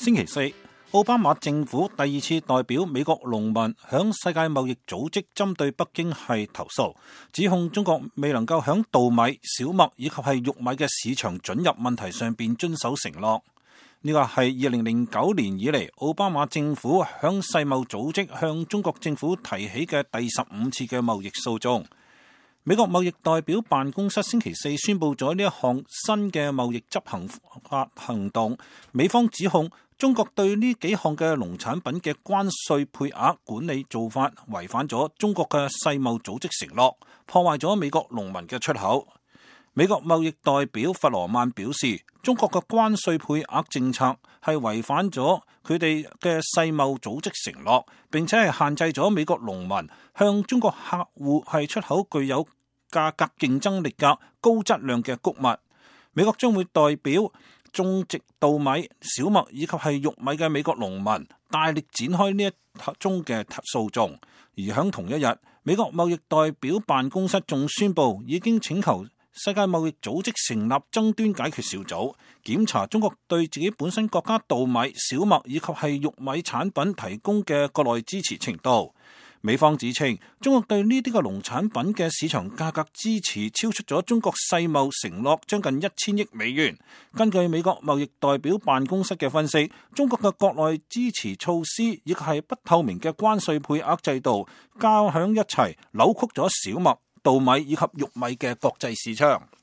星期四，奧巴馬政府第二次代表美國農民響世界貿易組織針對北京係投訴，指控中國未能夠響稻米、小麥以及係玉米嘅市場准入問題上邊遵守承諾。呢個係2009年以嚟奧巴馬政府響世貿組織向中國政府提起嘅第15次嘅貿易訴訟。美國貿易代表辦公室星期四宣布咗呢一項新嘅貿易執行法行動，美方指控中國對呢幾項嘅農產品嘅關稅配額管理做法違反咗中國嘅世貿組織承諾，破壞咗美國農民嘅出口。美國貿易代表弗羅曼表示，中國嘅關稅配額政策係違反咗佢哋嘅世貿組織承諾，並且係限制咗美國農民向中國客戶係出口具有價格競爭力嘅高質量嘅穀物。美國將會代表種植稻米、小麥以及係玉米嘅美國農民大力展開呢一宗嘅訴訟。而響同一日，美國貿易代表辦公室仲宣布已經請求世界貿易組織成立爭端解決小組，檢查中國對自己本身國家稻米、小麥以及係玉米產品提供嘅國內支持程度。美方指稱，中國對呢啲嘅農產品嘅市場價格支持超出咗中國世貿承諾將近1000億美元。根據美國貿易代表辦公室嘅分析，中國嘅國內支持措施以及係不透明嘅關稅配額制度，加響一齊扭曲咗小麥、稻米以及玉米嘅國際市場。